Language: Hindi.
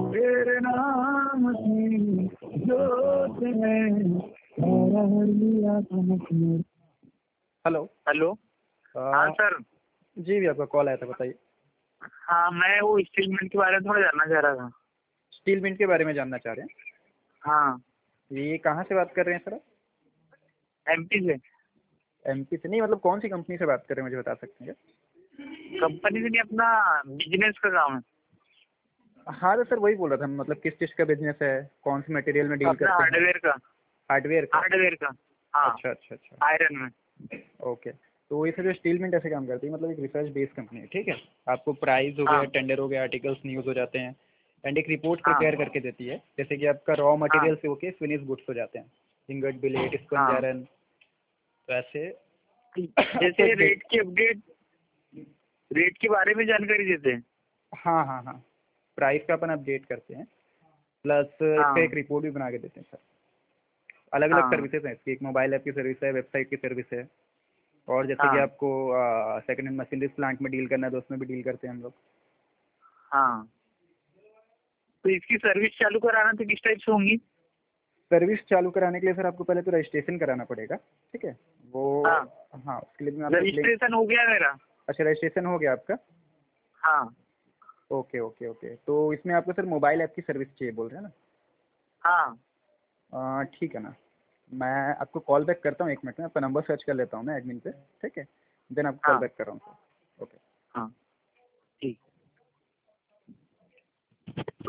तेरे नाम की जोत में हर लिया तुमने। Hello hello. हाँ सर। जी भी आपका कॉल आया था, बताइए। हाँ, मैं वो स्टील मिल के बारे में थोड़ा जानना चाह रहा था। स्टील मिंट के बारे में जानना चाह रहे हैं? हाँ। ये कहाँ से बात कर रहे हैं सर आप? एमपी से। एमपी से नहीं, मतलब कौन सी कंपनी से बात कर रहे हैं, मुझे बता सकते हैं कंपनी से नहीं, अपना बिजनेस का काम है। क्या? हाँ तो सर वही बोल रहा था, मतलब किस चीज़ का बिजनेस है, कौन से मटेरियल में डील अपना करते हैं? हार्डवेयर का। हार्डवेयर का? हार्डवेयर का। हाँ। अच्छा अच्छा अच्छा। आयरन में। ओके। तो ये सर जो स्टील मिंट ऐसे काम करती है, मतलब एक रिसर्च बेस्ड कंपनी है, ठीक है। आपको प्राइस हो गया, हाँ। टेंडर हो गया, आर्टिकल्स न्यूज़ हो जाते हैं, एंड एक रिपोर्ट हाँ। प्रिपेयर करके देती है, जैसे कि आपका रॉ हाँ। मटेरियल से होके फिनिश गुड्स हो जाते हैं, इंगट, बिलेट, स्पंज, हाँ। आयरन, तो ऐसे आपको जैसे एक रेट की अपडेट, रेट के बारे में जानकारी देते हैं। हाँ हाँ हाँ, प्राइस का अपन अपडेट करते हैं, प्लस इसका हाँ। एक रिपोर्ट भी बना के देते हैं सर। अलग अलग हाँ। सर्विसेज हैं इसकी, एक मोबाइल ऐप की सर्विस है, वेबसाइट की सर्विस है, और जैसे कि हाँ। आपको सेकेंड हैंड मशीनरीज प्लांट में डील करना है तो उसमें भी डील करते हैं हम लोग। हाँ। तो इसकी सर्विस चालू कराना तो किस टाइप से होंगी? सर्विस चालू कराने के लिए सर आपको पहले तो रजिस्ट्रेशन कराना पड़ेगा, ठीक है वो। हाँ। हाँ, उसके लिए मैं आपको लिंक। रजिस्ट्रेशन हो गया मेरा। अच्छा, रजिस्ट्रेशन हो गया आपका? हाँ। ओके ओके ओके, तो इसमें आपको सर मोबाइल ऐप की सर्विस चाहिए बोल रहे हैं हाँ। ना? ठीक है ना, मैं आपको कॉल बैक करता हूँ 1 मिनट में, आपका नंबर सर्च कर लेता हूँ मैं एडमिन पे, ठीक है, देन आपको कॉल हाँ। बैक कर रहा हूँ सर। ओके। हाँ। ठीक।